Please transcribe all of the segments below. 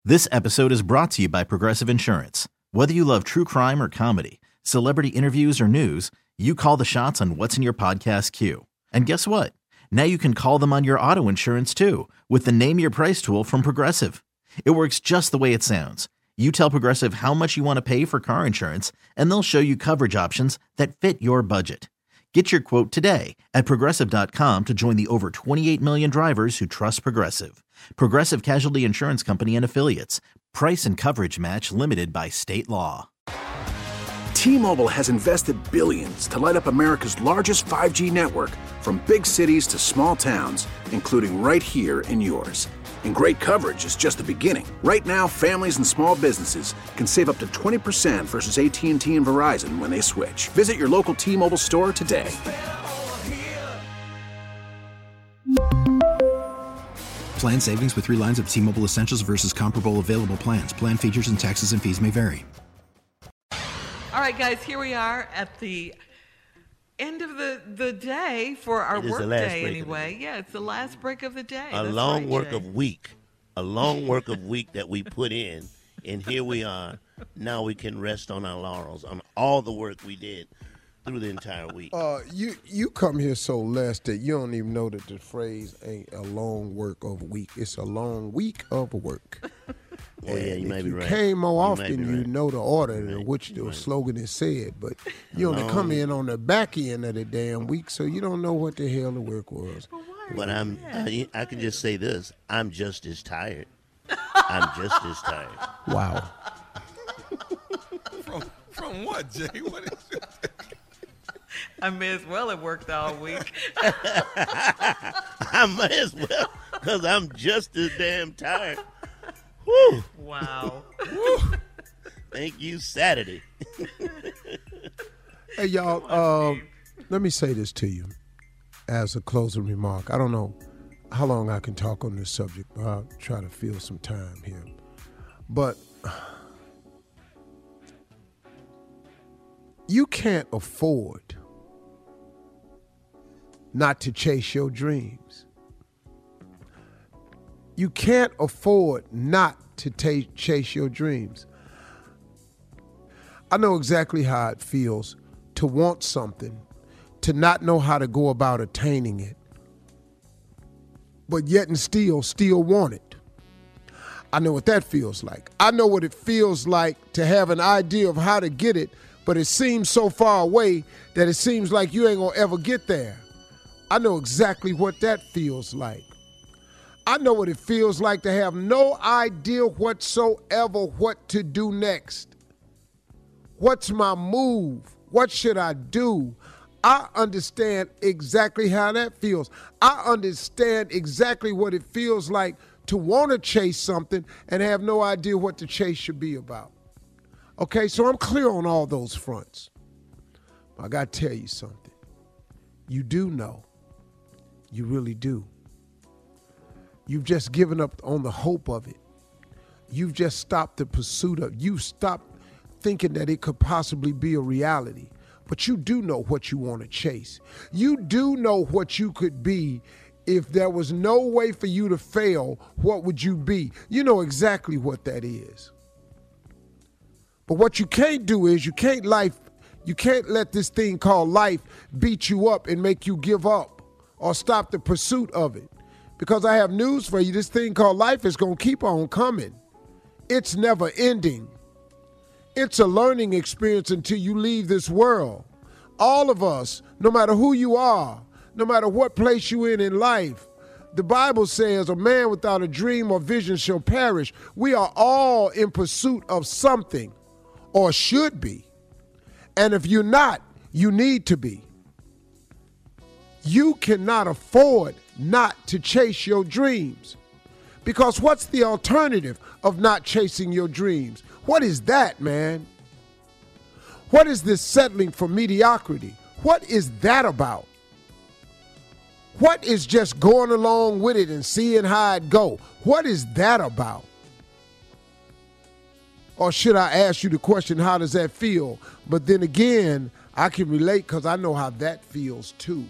This episode is brought to you by Progressive Insurance. Whether you love true crime or comedy, celebrity interviews or news, you call the shots on what's in your podcast queue. And guess what? Now you can call them on your auto insurance too with the Name Your Price tool from Progressive. It works just the way it sounds. You tell Progressive how much you want to pay for car insurance, and they'll show you coverage options that fit your budget. Get your quote today at Progressive.com to join the over 28 million drivers who trust Progressive. Progressive Casualty Insurance Company and Affiliates. Price and coverage match limited by state law. T-Mobile has invested billions to light up America's largest 5G network, from big cities to small towns, including right here in yours. And great coverage is just the beginning. Right now, families and small businesses can save up to 20% versus AT&T and Verizon when they switch. Visit your local T-Mobile store today. Plan savings with 3 lines of T-Mobile Essentials versus comparable available plans. Plan features and taxes and fees may vary. All right, guys, here we are at the end of the day for our work day anyway. Yeah, it's the last break of the day. A long work of week that we put in, and here we are. Now we can rest on our laurels on all the work we did through the entire week. You come here so less that you don't even know that the phrase ain't a long work of week. It's a long week of work. Oh, yeah, you may be right. If you came more often, you know the order in which the slogan is said. But you only come in on the back end of the damn week, so you don't know what the hell the work was. But I can just say this. I'm just as tired. I'm just as tired. Wow. From what, Jay? What is it? I may as well have worked all week. I may as well, because I'm just as damn tired. Woo. Wow. Woo. Thank you, Saturday. Hey, y'all, let me say this to you as a closing remark. I don't know how long I can talk on this subject, but I'll try to fill some time here. But you can't afford not to chase your dreams. You can't afford not to chase your dreams. I know exactly how it feels to want something, to not know how to go about attaining it, but yet and still want it. I know what that feels like. I know what it feels like to have an idea of how to get it, but it seems so far away that it seems like you ain't gonna ever get there. I know exactly what that feels like. I know what it feels like to have no idea whatsoever what to do next. What's my move? What should I do? I understand exactly how that feels. I understand exactly what it feels like to want to chase something and have no idea what the chase should be about. Okay, so I'm clear on all those fronts. I got to tell you something. You do know. You really do. You've just given up on the hope of it. You've just stopped the pursuit of it. You've stopped thinking that it could possibly be a reality. But you do know what you want to chase. You do know what you could be. If there was no way for you to fail, what would you be? You know exactly what that is. But what you can't do is you can't let this thing called life beat you up and make you give up or stop the pursuit of it. Because I have news for you, this thing called life is going to keep on coming. It's never ending. It's a learning experience until you leave this world. All of us, no matter who you are, no matter what place you're in life, the Bible says a man without a dream or vision shall perish. We are all in pursuit of something, or should be. And if you're not, you need to be. You cannot afford not to chase your dreams. Because what's the alternative of not chasing your dreams? What is that, man? What is this settling for mediocrity? What is that about? What is just going along with it and seeing how it go? What is that about? Or should I ask you the question, how does that feel? But then again, I can relate because I know how that feels too.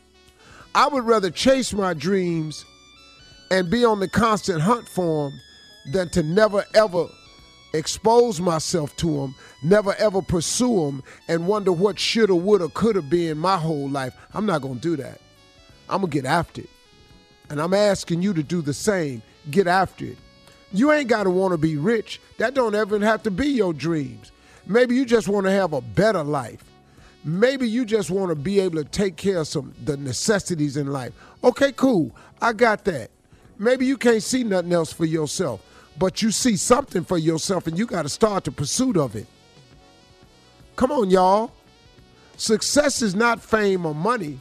I would rather chase my dreams and be on the constant hunt for them than to never ever expose myself to them, never ever pursue them, and wonder what shoulda, woulda, coulda been my whole life. I'm not going to do that. I'm going to get after it. And I'm asking you to do the same. Get after it. You ain't got to want to be rich. That don't ever have to be your dreams. Maybe you just want to have a better life. Maybe you just want to be able to take care of the necessities in life. Okay, cool. I got that. Maybe you can't see nothing else for yourself, but you see something for yourself, and you got to start the pursuit of it. Come on, y'all. Success is not fame or money.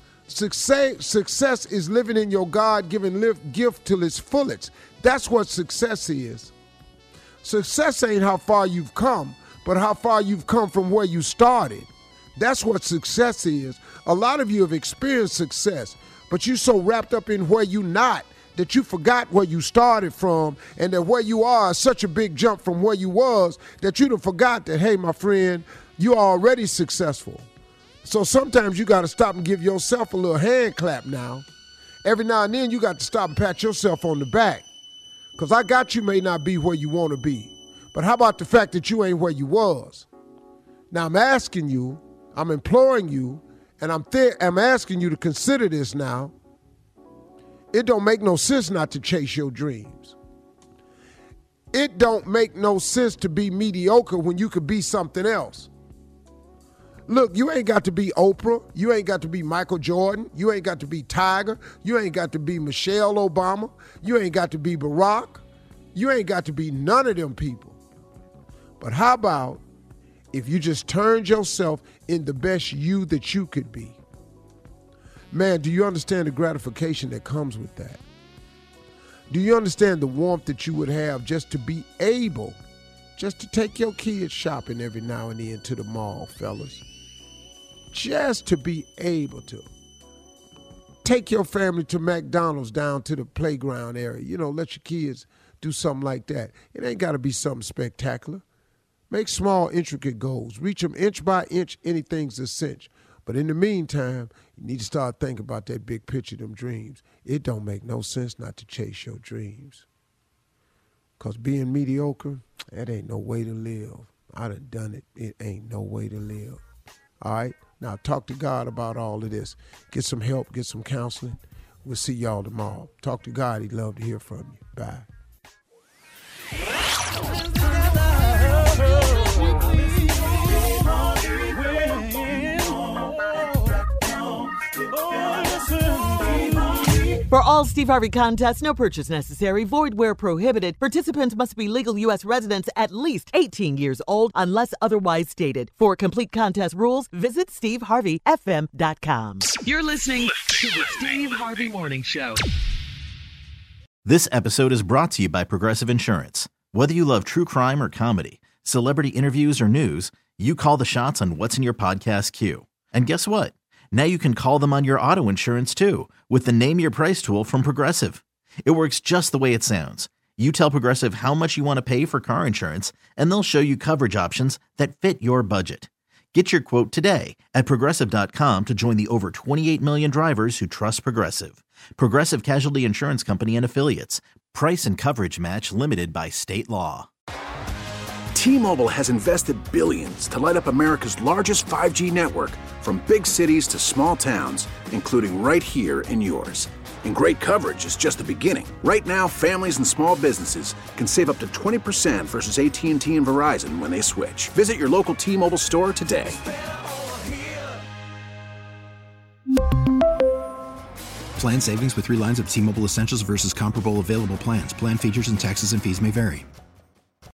Success is living in your God-given gift till its fullest. That's what success is. Success ain't how far you've come, but how far you've come from where you started. That's what success is. A lot of you have experienced success, but you're so wrapped up in where you're not that you forgot where you started from, and that where you are is such a big jump from where you was that you done forgot that, hey, my friend, you're already successful. So sometimes you got to stop and give yourself a little hand clap now. Every now and then you got to stop and pat yourself on the back. Because I got you may not be where you want to be. But how about the fact that you ain't where you was? Now I'm asking you, I'm imploring you, and I'm asking you to consider this now. It don't make no sense not to chase your dreams. It don't make no sense to be mediocre when you could be something else. Look, you ain't got to be Oprah. You ain't got to be Michael Jordan. You ain't got to be Tiger. You ain't got to be Michelle Obama. You ain't got to be Barack. You ain't got to be none of them people. But how about if you just turned yourself in the best you that you could be? Man, do you understand the gratification that comes with that? Do you understand the warmth that you would have just to be able, just to take your kids shopping every now and then to the mall, fellas? Just to be able to take your family to McDonald's down to the playground area. You know, let your kids do something like that. It ain't got to be something spectacular. Make small, intricate goals. Reach them inch by inch. Anything's a cinch. But in the meantime, you need to start thinking about that big picture, them dreams. It don't make no sense not to chase your dreams. Because being mediocre, that ain't no way to live. I done it. It ain't no way to live. All right? Now talk to God about all of this. Get some help. Get some counseling. We'll see y'all tomorrow. Talk to God. He'd love to hear from you. Bye. For all Steve Harvey contests, no purchase necessary, void where prohibited. Participants must be legal U.S. residents at least 18 years old unless otherwise stated. For complete contest rules, visit SteveHarveyFM.com. You're listening to the Steve Harvey Morning Show. This episode is brought to you by Progressive Insurance. Whether you love true crime or comedy, celebrity interviews or news, you call the shots on what's in your podcast queue. And guess what? Now you can call them on your auto insurance too with the Name Your Price tool from Progressive. It works just the way it sounds. You tell Progressive how much you want to pay for car insurance, and they'll show you coverage options that fit your budget. Get your quote today at Progressive.com to join the over 28 million drivers who trust Progressive. Progressive Casualty Insurance Company and Affiliates. Price and coverage match limited by state law. T-Mobile has invested billions to light up America's largest 5G network, from big cities to small towns, including right here in yours. And great coverage is just the beginning. Right now, families and small businesses can save up to 20% versus AT&T and Verizon when they switch. Visit your local T-Mobile store today. Plan savings with 3 lines of T-Mobile Essentials versus comparable available plans. Plan features and taxes and fees may vary.